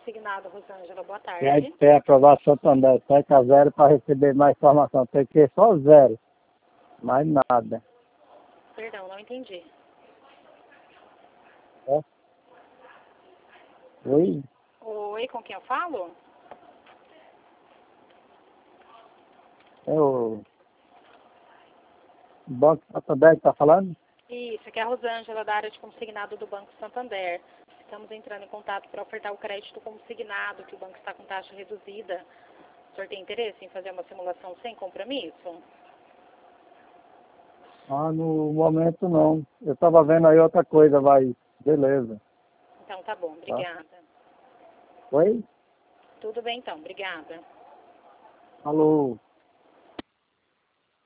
consignado, Rosângela. Boa E aí tarde. tem aprovação Santander, seca zero para receber mais informação. Tem que ser só zero, mais nada. Perdão, não entendi. É? Oi? Oi, com quem eu falo? É o Banco Santander que está falando? Isso, aqui é a Rosângela, da área de consignado do Banco Santander. Estamos entrando em contato para ofertar o crédito consignado, que o banco está com taxa reduzida. O senhor tem interesse em fazer uma simulação sem compromisso? Ah, no momento não. Eu estava vendo aí outra coisa, vai. Beleza. Então tá bom, Tá? obrigada. Oi? Tudo bem então, obrigada. Alô?